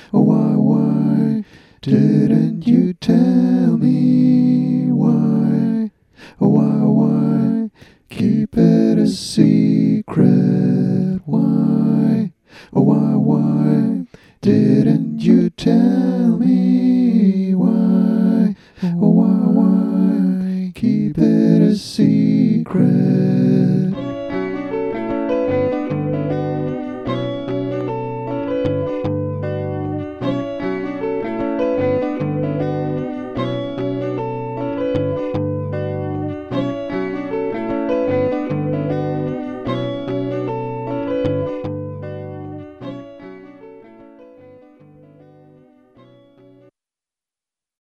Why didn't you tell me? Why keep it a secret? Why did